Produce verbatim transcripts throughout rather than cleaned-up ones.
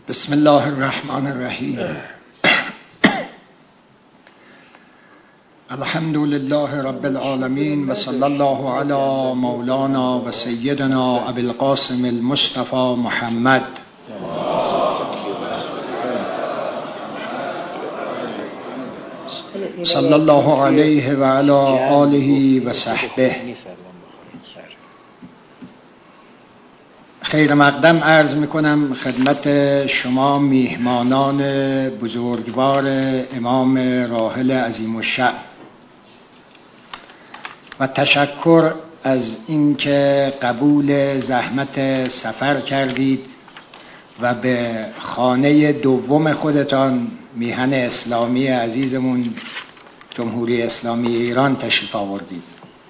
بسم الله الرحمن الرحیم. الحمد لله رب العالمین و صلی الله علی مولانا و سیدنا ابی القاسم المصطفى محمد صلی الله علیه و علی آله و صحبه. خیر مقدم عرض میکنم خدمت شما میهمانان بزرگوار امام راحل عظیم الشأن و تشکر از اینکه قبول زحمت سفر کردید و به خانه دوم خودتان میهن اسلامی عزیزمون جمهوری اسلامی ایران تشریف آوردید.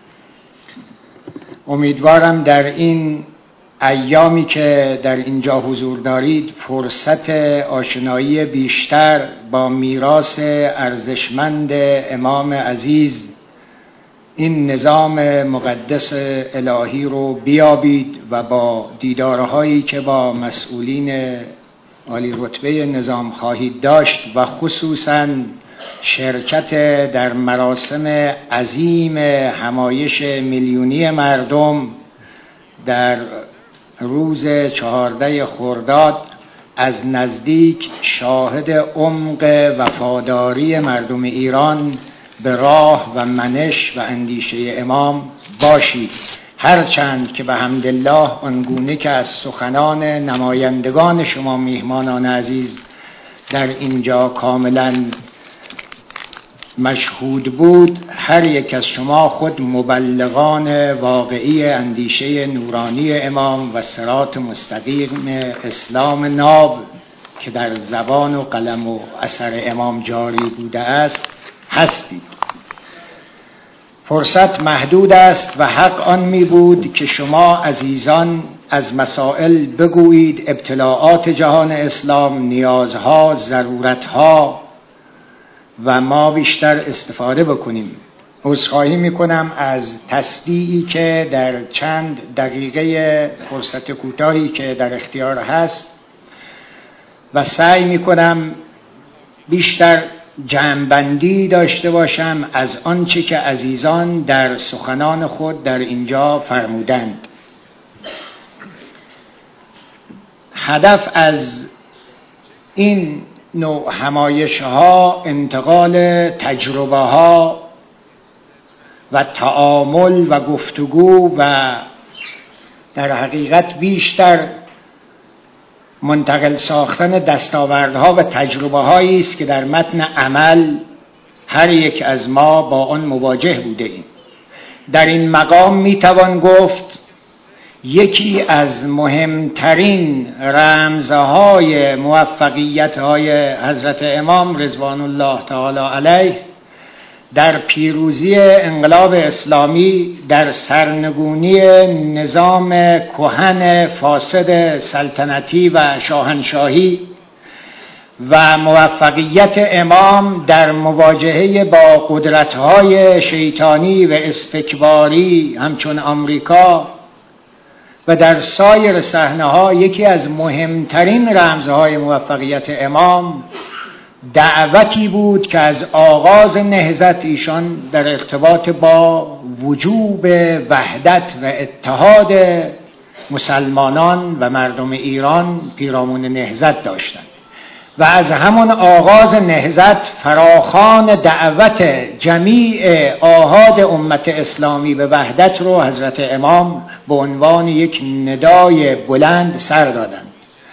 امیدوارم در این ایامی که در اینجا حضور دارید فرصت آشنایی بیشتر با میراث ارزشمند امام عزیز، این نظام مقدس الهی رو بیابید و با دیدارهایی که با مسئولین عالی رتبه نظام خواهید داشت و خصوصاً شرکت در مراسم عظیم همایش میلیونی مردم در روز چهارده خرداد از نزدیک شاهد عمق وفاداری مردم ایران به راه و منش و اندیشه امام باشید، هرچند که به حمدالله آنگونه که از سخنان نمایندگان شما میهمانان عزیز در اینجا کاملا مشهود بود، هر یک از شما خود مبلغان واقعی اندیشه نورانی امام و صراط مستقیم اسلام ناب که در زبان و قلم و اثر امام جاری بوده است هستید. فرصت محدود است و حق آن می بود که شما عزیزان از مسائل بگویید، ابتلاعات جهان اسلام، نیازها، ضرورتها و ما بیشتر استفاده بکنیم. عذرخواهی میکنم از تصدیعی که در چند دقیقه فرصت کوتاهی که در اختیار هست و سعی میکنم بیشتر جمع‌بندی داشته باشم از آنچه که عزیزان در سخنان خود در اینجا فرمودند. هدف از این نوع همایش ها انتقال تجربه ها و تعامل و گفتگو و در حقیقت بیشتر منتقل ساختن دستاوردها و تجربه هایی است که در متن عمل هر یک از ما با آن مواجه بوده ایم. در این مقام می توان گفت یکی از مهمترین رمزهای موفقیت‌های حضرت امام رضوان الله تعالی علیه در پیروزی انقلاب اسلامی در سرنگونی نظام کهن فاسد سلطنتی و شاهنشاهی و موفقیت امام در مواجهه با قدرت‌های شیطانی و استکباری همچون آمریکا و در سایر صحنه‌ها یکی از مهمترین رمزهای موفقیت امام دعوتی بود که از آغاز نهضت ایشان در ارتباط با وجوب وحدت و اتحاد مسلمانان و مردم ایران پیرامون نهضت داشتند و از همان آغاز نهضت فراخوان دعوت جمیع آحاد امت اسلامی به وحدت رو حضرت امام به عنوان یک ندای بلند سر دادند.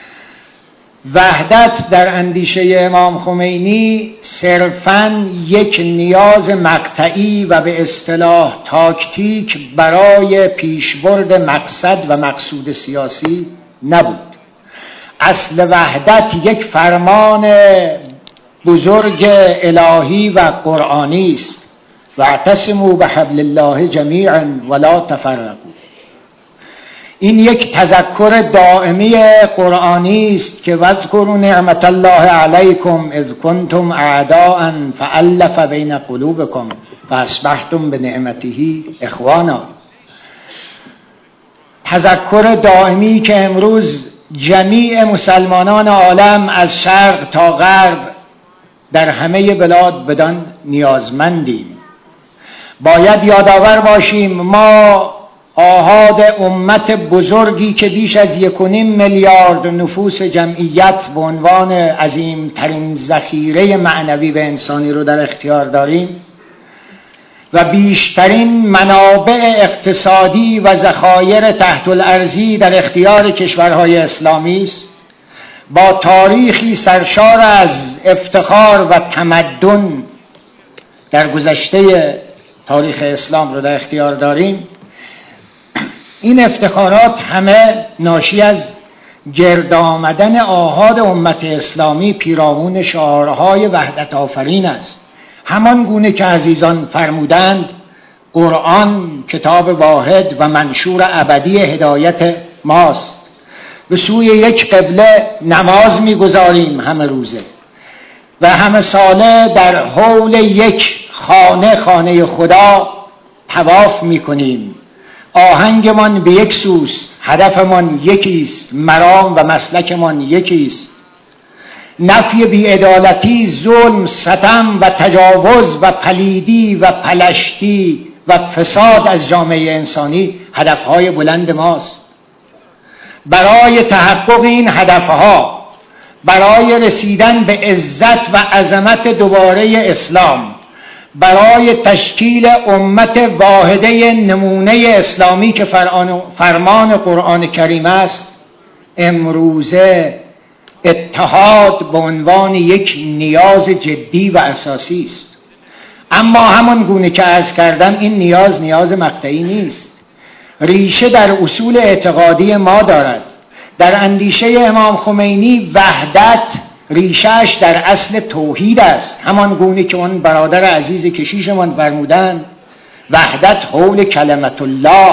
وحدت در اندیشه امام خمینی صرفاً یک نیاز مقطعی و به اصطلاح تاکتیک برای پیشبرد مقصد و مقصود سیاسی نبود. اصل وحدت یک فرمان بزرگ الهی و قرآنی است. واعتصموا بحبل الله جمیعا ولا تفرقوا. این یک تذکر دائمی قرآنی است که واذکروا نعمت الله علیکم اذ کنتم اعداء فالف بین قلوبکم فاصبحتم بنعمته اخوانا. تذکر دائمی که امروز جمیع مسلمانان عالم از شرق تا غرب در همه بلاد بدان نیازمندیم. باید یادآور باشیم ما آحاد امت بزرگی که بیش از یک و نیم میلیارد نفوس جمعیت به عنوان عظیمترین ذخیره معنوی و انسانی رو در اختیار داریم و بیشترین منابع اقتصادی و ذخایر تحت الارضی در اختیار کشورهای اسلامی است، با تاریخی سرشار از افتخار و تمدن در گذشته تاریخ اسلام رو در اختیار داریم. این افتخارات همه ناشی از گرد آمدن آحاد امت اسلامی پیرامون شعارهای وحدت آفرین است. همان گونه که عزیزان فرمودند قرآن کتاب واحد و منشور ابدی هدایت ماست. به سوی یک قبله نماز می‌گذاریم همه روزه و همه ساله در حول یک خانه خانه خدا طواف می‌کنیم. آهنگمان به یک سوست، هدفمان یکیست، مرام و مسلکمان یکیست. نفی بی‌عدالتی، ظلم، ستم و تجاوز و پلیدی و پلشتی و فساد از جامعه انسانی هدفهای بلند ماست. برای تحقق این هدفها، برای رسیدن به عزت و عظمت دوباره اسلام، برای تشکیل امت واحده نمونه اسلامی که فرمان قرآن کریم است، امروزه اتحاد به عنوان یک نیاز جدی و اساسی است. اما همان گونه که عرض کردم این نیاز نیاز مقطعی نیست، ریشه در اصول اعتقادی ما دارد. در اندیشه امام خمینی وحدت ریشهش در اصل توحید است، همان گونه که اون برادر عزیز کشیشمان فرمودند وحدت حول کلمت الله.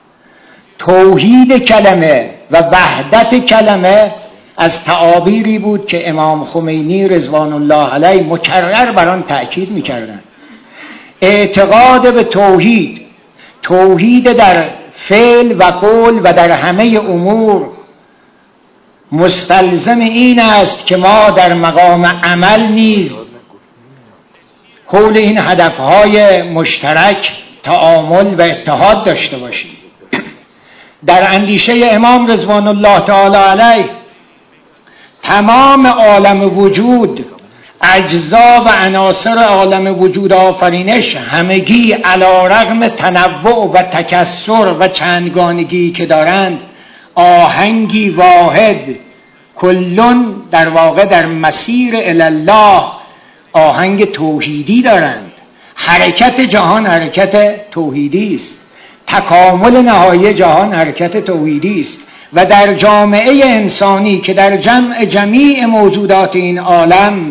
توحید کلمه و وحدت کلمه از تعابیری بود که امام خمینی رضوان الله علیه مکرر بر آن تأکید می‌کردند. اعتقاد به توحید، توحید در فعل و قول و در همه امور مستلزم این است که ما در مقام عمل نیز حول این هدفهای مشترک تعامل و اتحاد داشته باشیم. در اندیشه امام رضوان الله تعالی علیه تمام عالم وجود، اجزا و عناصر عالم وجود آفرینش همگی علی رغم تنوع و تکثر و چندگانگی که دارند آهنگی واحد کلون در واقع در مسیر الله آهنگ توحیدی دارند. حرکت جهان حرکت توحیدی است، تکامل نهایی جهان حرکت توحیدی است و در جامعه انسانی که در جمع جمیع موجودات این عالم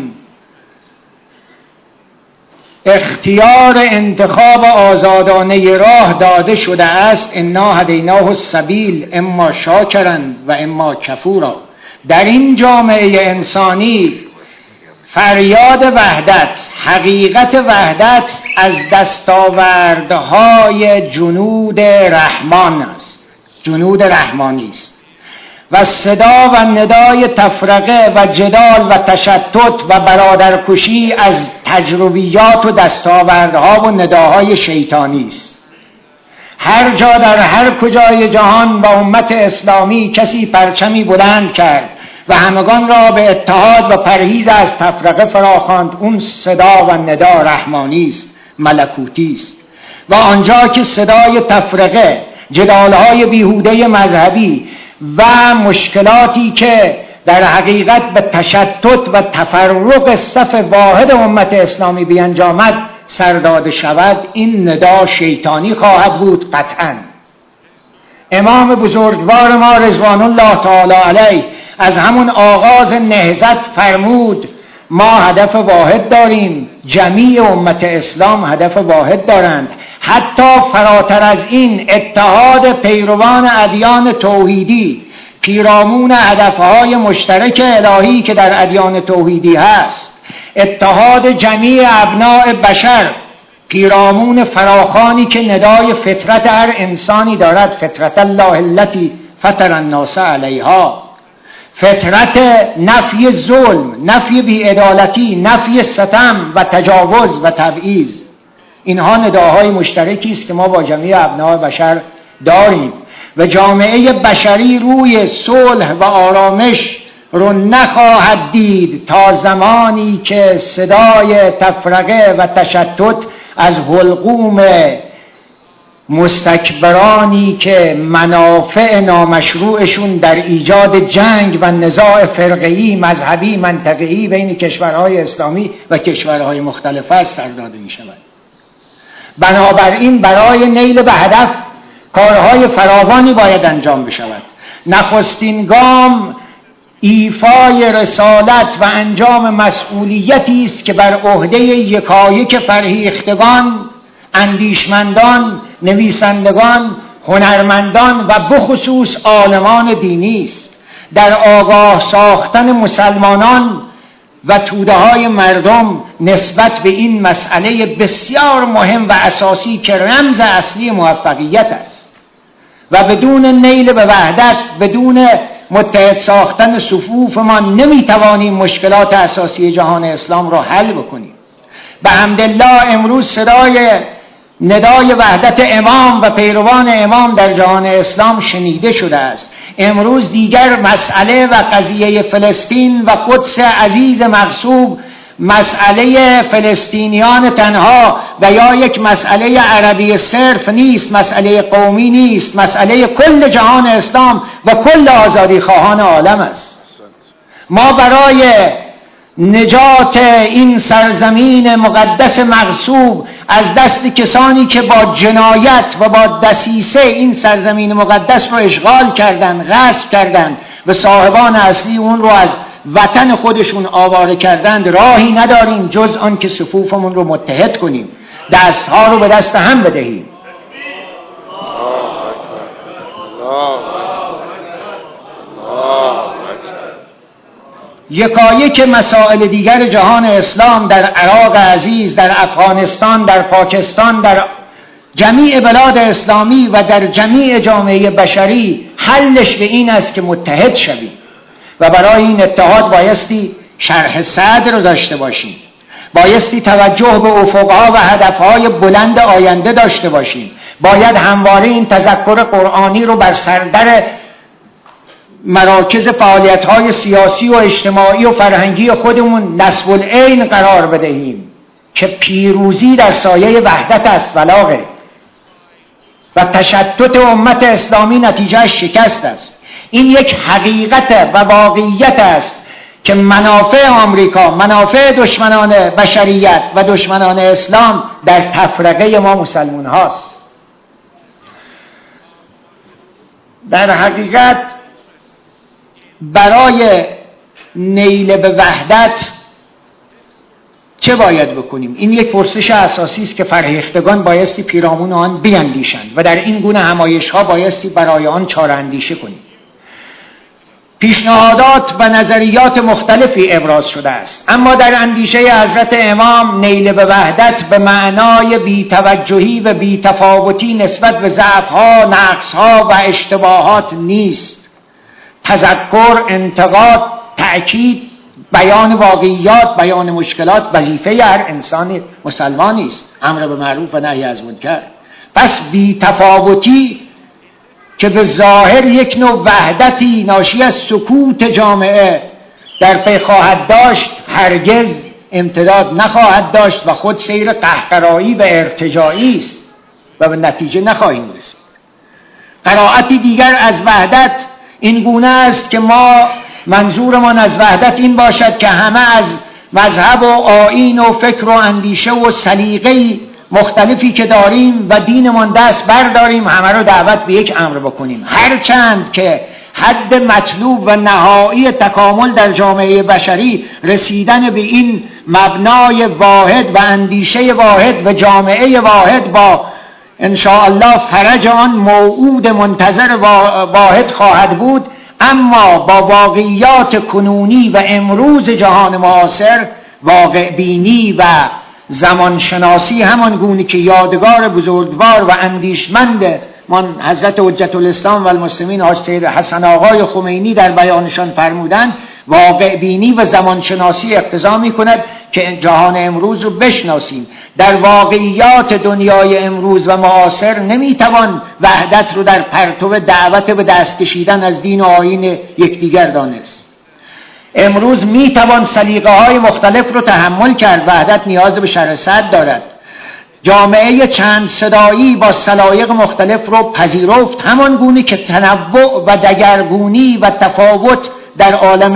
اختیار انتخاب آزادانه راه داده شده است، انا هدیناه السبیل اما شاکرا و اما کفورا، در این جامعه انسانی فریاد وحدت، حقیقت وحدت از دستاوردهای جنود رحمان است، جنود رحمانی است و صدا و ندای تفرقه و جدال و تشتت و برادرکشی از تجربیات و دستاوردها و نداهای شیطانی است. هر جا در هر کجای جهان با امت اسلامی کسی پرچمی بلند کرد و همگان را به اتحاد و پرهیز از تفرقه فراخواند، اون صدا و ندا رحمانی است، ملکوتی است. و آنجا که صدای تفرقه، جدالهای بیهوده مذهبی و مشکلاتی که در حقیقت به تشتت و تفرق صف واحد امت اسلامی بیانجامد سر داده شود، این ندا شیطانی خواهد بود قطعاً. امام بزرگوار ما رضوان الله تعالی علیه از همون آغاز نهضت فرمود ما هدف واحد داریم، جمیع امت اسلام هدف واحد دارند. حتی فراتر از این اتحاد پیروان ادیان توحیدی پیرامون هدفهای مشترک الهی که در ادیان توحیدی هست، اتحاد جمیع ابناء بشر پیرامون فراخانی که ندای فطرت هر انسانی دارد، فطرت الله التي فطر الناس علیها، فطرت نفی ظلم، نفی بی‌عدالتی، نفی ستم و تجاوز و تبعیض. اینها نداهای مشترکی است که ما با جمیع ابناء بشر داریم و جامعه بشری روی صلح و آرامش رو نخواهد دید تا زمانی که صدای تفرقه و تشتت از حلقوم مستکبرانی که منافع نامشروعشون در ایجاد جنگ و نزاع فرقه‌ای، مذهبی، منطقه‌ای بین کشورهای اسلامی و کشورهای مختلف است سر داده می شود. بنابراین برای نیل به هدف کارهای فراوانی باید انجام بشود. نخستین گام ایفای رسالت و انجام مسئولیتی است که بر عهده یکایک فرهیختگان، اندیشمندان، نویسندگان، هنرمندان و بخصوص عالمان دینی است. در آگاه ساختن مسلمانان و توده های مردم نسبت به این مسئله بسیار مهم و اساسی که رمز اصلی موفقیت است و بدون نیل به وحدت، بدون متحد ساختن صفوف ما نمیتوانیم مشکلات اساسی جهان اسلام را حل بکنیم. به حمدالله امروز صدای ندای وحدت امام و پیروان امام در جهان اسلام شنیده شده است. امروز دیگر مسئله و قضیه فلسطین و قدس عزیز مغصوب مسئله فلسطینیان تنها و یا یک مسئله عربی صرف نیست، مسئله قومی نیست، مسئله کل جهان اسلام و کل آزادی خواهان عالم است. ما برای نجات این سرزمین مقدس مغصوب از دست کسانی که با جنایت و با دسیسه این سرزمین مقدس رو اشغال کردن، غصب کردن و صاحبان اصلی اون رو از وطن خودشون آواره کردند، راهی نداریم جز آن که صفوفمون رو متحد کنیم، دستها رو به دست هم بدهیم. یکایک مسائل دیگر جهان اسلام در عراق عزیز، در افغانستان، در پاکستان، در جمیع بلاد اسلامی و در جمیع جامعه بشری حلش به این است که متحد شویم و برای این اتحاد بایستی شرح صدر رو داشته باشیم، بایستی توجه به افقها و هدفهای بلند آینده داشته باشیم، باید همواره این تذکر قرآنی رو بر سردر مراکز فعالیت‌های سیاسی و اجتماعی و فرهنگی خودمون نصب العین قرار بدهیم که پیروزی در سایه وحدت است ولاغه و تشتت امت اسلامی نتیجه شکست است. این یک حقیقت و واقعیت است که منافع آمریکا، منافع دشمنان بشریت و دشمنان اسلام در تفرقه ما مسلمان هاست. در حقیقت برای نیل به وحدت چه باید بکنیم؟ این یک پرسش اساسی است که فرهیختگان بایستی پیرامون آن بیندیشند و در این گونه همایش ها بایستی برای آن چاره اندیشه کنیم. پیشنهادات و نظریات مختلفی ابراز شده است، اما در اندیشه حضرت امام نیل به وحدت به معنای بی‌توجهی و بی‌تفاوتی نسبت به ضعف‌ها، نقص‌ها و اشتباهات نیست. تذکر، انتقاد، تأکید، بیان واقعیات، بیان مشکلات وظیفه هر انسان مسلمانی است. امر به معروف و نهی از منکر. پس بی‌تفاوتی که به ظاهر یک نوع وحدتی ناشی از سکوت جامعه در پی خواهد داشت، هرگز امتداد نخواهد داشت و خود سیر قهقرایی و ارتجاعی است و به نتیجه نخواهیم رسید. قرائتی دیگر از وحدت این گونه است که ما منظورمان از وحدت این باشد که همه از مذهب و آیین و فکر و اندیشه و سلیقه مختلفی که داریم و دینمان دست برداریم، همه رو دعوت به یک امر بکنیم، هرچند که حد مطلوب و نهایی تکامل در جامعه بشری رسیدن به این مبنای واحد و اندیشه واحد و جامعه واحد با انشاءالله فرج آن موعود منتظر واحد خواهد بود، اما با واقعیات کنونی و امروز جهان معاصر واقع بینی و زمانشناسی همان گونه که یادگار بزرگوار و اندیشمند من حضرت حجت الاسلام و المسلمین حاج سید حسن آقای خمینی در بیانشان فرمودند واقع بینی و زمانشناسی اقتضا می کند که جهان امروز رو بشناسیم. در واقعیات دنیای امروز و معاصر نمیتوان وحدت رو در پرتو دعوت به دست کشیدن از دین و آیین یکدیگر دانست. امروز میتوان سلیقه های مختلف رو تحمل کرد. وحدت نیاز به شرح صدر دارد. جامعه چند صدایی با سلایق مختلف رو پذیرفت، همان گونه که تنوع و دگرگونی و تفاوت در عالم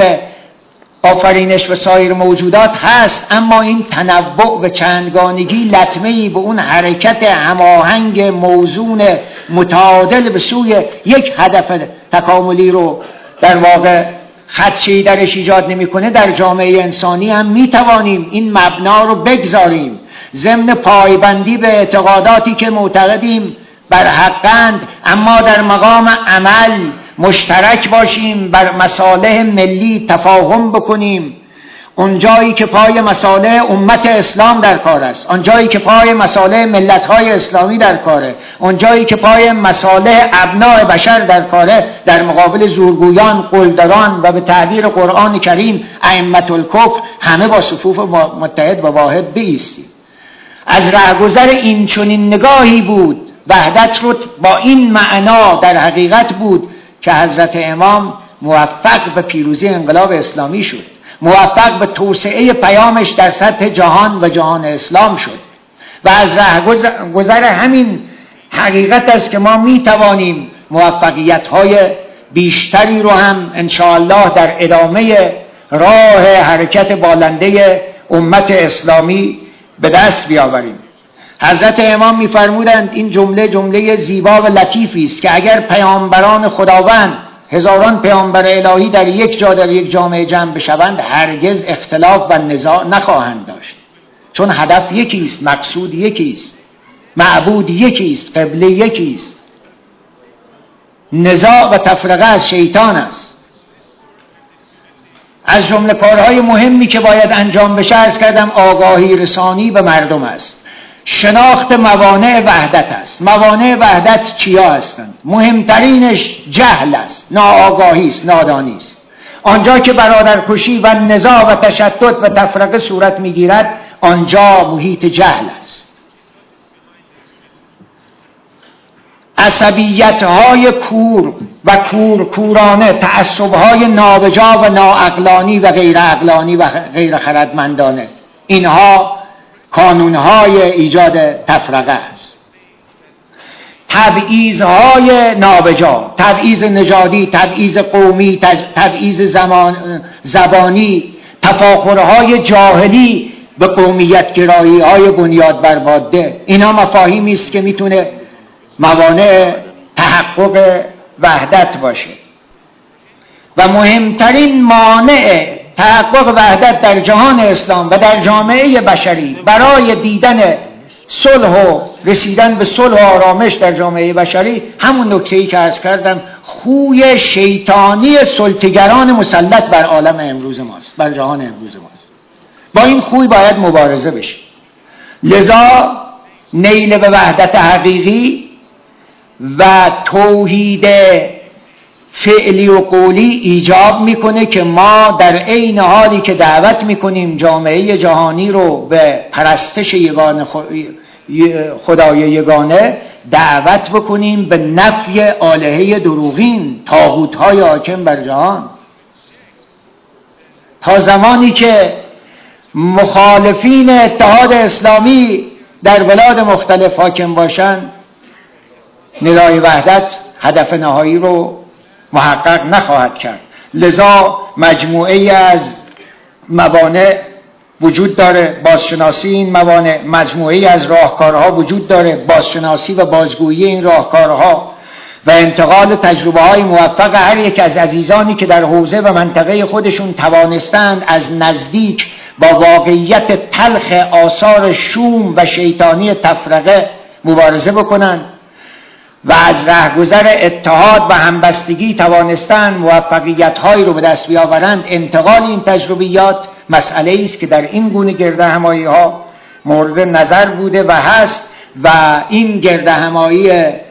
آفرینش و سایر موجودات هست، اما این تنوع و چندگانگی لطمه‌ای به اون حرکت هماهنگ موزون متعادل به سوی یک هدف تکاملی رو در واقع خدشه‌ای درش ایجاد نمی‌کنه. در جامعه انسانی هم می‌توانیم این مبنا رو بگذاریم ضمن پایبندی به اعتقاداتی که معتقدیم بر حقند، اما در مقام عمل مشترک باشیم، بر مصالح ملی تفاهم بکنیم. اونجایی که پای مصالح امت اسلام در کار است، اونجایی که پای مصالح ملت‌های اسلامی در کاره، اونجایی که پای مصالح ابناء بشر در کاره، در مقابل زورگویان، قلدران و به تعبیر قرآن کریم ائمة الکفر همه با صفوف متحد و واحد بایستیم. از رهگذر این چنین نگاهی بود وحدت رو با این معنا در حقیقت بود که حضرت امام موفق به پیروزی انقلاب اسلامی شد، موفق به توسعه پیامش در سطح جهان و جهان اسلام شد و از رهگذر همین حقیقت است که ما می توانیم موفقیت‌های بیشتری رو هم انشاءالله در ادامه راه حرکت بالنده امت اسلامی به دست بیاوریم. حضرت امام می‌فرمودند این جمله جمله زیبا و لطیفی است که اگر پیامبران خداوند هزاران پیامبر الهی در یک جا در یک جامعه جمع بشوند هرگز اختلاف و نزاع نخواهند داشت، چون هدف یکی است، مقصود یکی است، معبود یکی است، قبله یکی است. نزاع و تفرقه از شیطان است. از جمله کارهای مهمی که باید انجام بشه عرض کردم آگاهی رسانی به مردم است، شناخت موانع وحدت است. موانع وحدت چیا هستند؟ مهمترینش جهل است، ناآگاهی است، نادانی است. آنجا که برادرکشی و نزاع و تشدد و تفرقه صورت میگیرد آنجا محیط جهل است. عصبیت‌های کور و کورکورانه، تعصب‌های نابجا و ناعقلانی و غیر عقلانی و غیر خردمندانه، اینها کانون‌های ایجاد تفرقه است. تبعیض‌های نابجا، تبعیض نژادی، تبعیض قومی، تبعیض زمان زبانی، تفاخرهای جاهلی به قومیت گرایی‌های بنیاد بر ماده، اینا مفاهیمی است که میتونه موانع تحقق وحدت باشه. و مهمترین مانع تحقق وحدت در جهان اسلام و در جامعه بشری برای دیدن صلح و رسیدن به صلح و آرامش در جامعه بشری همون نکته‌ای که عرض کردم، خوی شیطانی سلطه‌گران مسلط بر عالم امروز ماست، بر جهان امروز ماست. با این خوی باید مبارزه بشه. لذا نیل به وحدت حقیقی و توحید فعلی و قولی ایجاب میکنه که ما در عین حالی که دعوت میکنیم جامعه جهانی رو به پرستش یگانه خدای یگانه، دعوت بکنیم به نفی آلهه دروغین، طاغوت‌های حاکم بر جهان. تا زمانی که مخالفین اتحاد اسلامی در بلاد مختلف حاکم باشند، ندای وحدت هدف نهایی رو محقق نخواهد کرد. لذا مجموعه از موانع وجود داره، بازشناسی این موانع، مجموعه از راهکارها وجود داره، بازشناسی و بازگویی این راهکارها و انتقال تجربه های موفق هر یک از عزیزانی که در حوزه و منطقه خودشون توانستند از نزدیک با واقعیت تلخ آثار شوم و شیطانی تفرقه مبارزه بکنند و از رهگذر اتحاد و همبستگی توانستند موفقیت‌هایی رو به دست بیاورند. انتقال این تجربیات مسئله است که در این گونه گردهمایی‌ها مورد نظر بوده و هست و این گردهمایی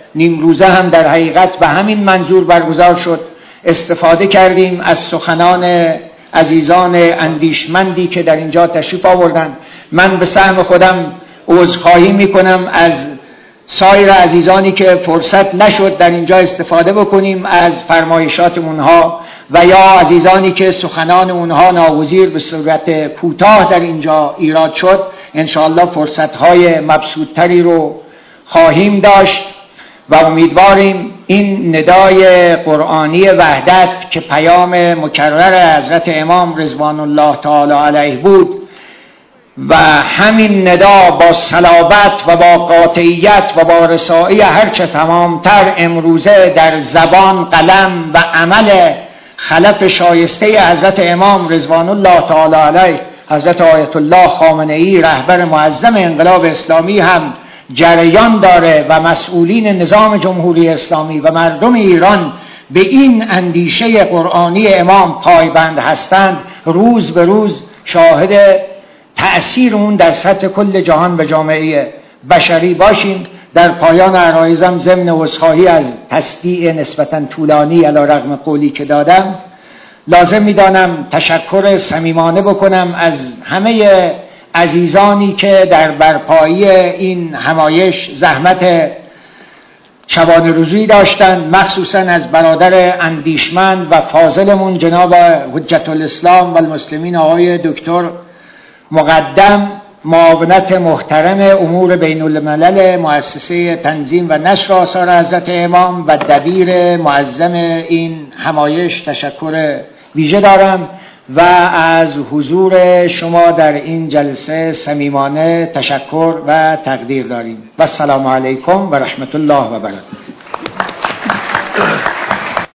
نیمروزه هم در حقیقت به همین منظور برگزار شد. استفاده کردیم از سخنان عزیزان اندیشمندی که در اینجا تشریف آوردند. من به سهم خودم عذرخواهی میکنم از سایر عزیزانی که فرصت نشد در اینجا استفاده بکنیم از فرمایشات اونها و یا عزیزانی که سخنان اونها ناگزیر به صورت کوتاه در اینجا ایراد شد. انشاءالله فرصتهای مبسوطتری رو خواهیم داشت و امیدواریم این ندای قرآنی وحدت که پیام مکرر حضرت امام رضوان الله تعالی علیه بود و همین ندا با صلابت و با قاطعیت و با رسایی هرچه تمامتر امروزه در زبان، قلم و عمل خلف شایسته حضرت امام رضوان الله تعالی علیه حضرت آیت الله خامنه‌ای رهبر معظم انقلاب اسلامی هم جریان داره و مسئولین نظام جمهوری اسلامی و مردم ایران به این اندیشه قرآنی امام پایبند هستند، روز به روز شاهد تأثیر اون در سطح کل جهان و جامعه بشری باشیم. در پایان عرایزم ضمن عذرخواهی از تصدیع نسبتاً طولانی علی رغم قولی که دادم، لازم می‌دانم تشکر صمیمانه بکنم از همه عزیزانی که در برپایی این همایش زحمت شبانه روزی داشتند، مخصوصاً از برادر اندیشمند و فاضلمون جناب حجت الاسلام و المسلمین آقای دکتر مقدم، معاونت محترم امور بین الملل مؤسسه تنظیم و نشر آثار حضرت امام و دبیر معظم این همایش تشکر ویژه دارم و از حضور شما در این جلسه صمیمانه تشکر و تقدیر داریم. و السلام علیکم و رحمت الله و برکاته.